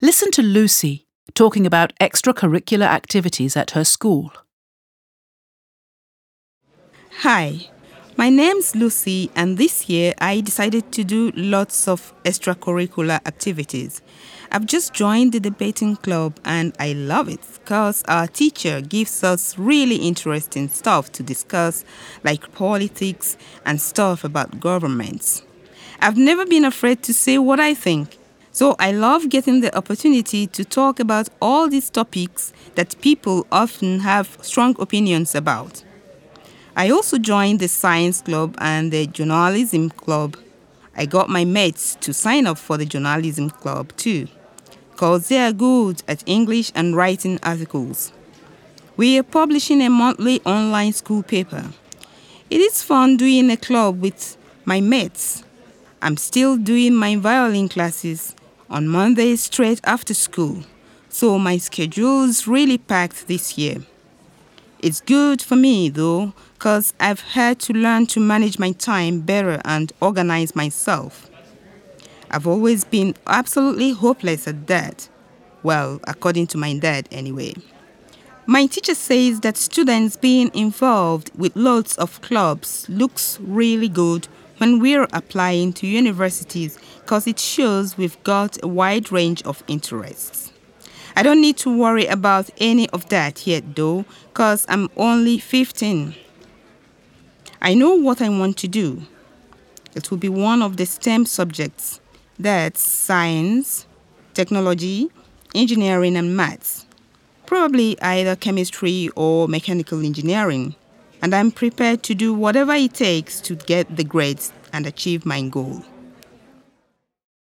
Listen to Lucy talking about extracurricular activities at her school. Hi, my name's Lucy, and this year I decided to do lots of extracurricular activities. I've just joined the debating club and I love it because our teacher gives us really interesting stuff to discuss, like politics and stuff about governments. I've never been afraid to say what I think. So I love getting the opportunity to talk about all these topics that people often have strong opinions about. I also joined the science club and the journalism club. I got my mates to sign up for the journalism club too, because they are good at English and writing articles. We are publishing a monthly online school paper. It is fun doing a club with my mates. I'm still doing my violin classes on Mondays straight after school, so my schedule is really packed this year. It's good for me though, because I've had to learn to manage my time better and organize myself. I've always been absolutely hopeless at that. Well, according to my dad anyway. My teacher says that students being involved with lots of clubs looks really good when we're applying to universities because it shows we've got a wide range of interests. I don't need to worry about any of that yet though, because I'm only 15. I know what I want to do. It will be one of the STEM subjects. That's science, technology, engineering, and maths. Probably either chemistry or mechanical engineering. And I'm prepared to do whatever it takes to get the grades and achieve my goal.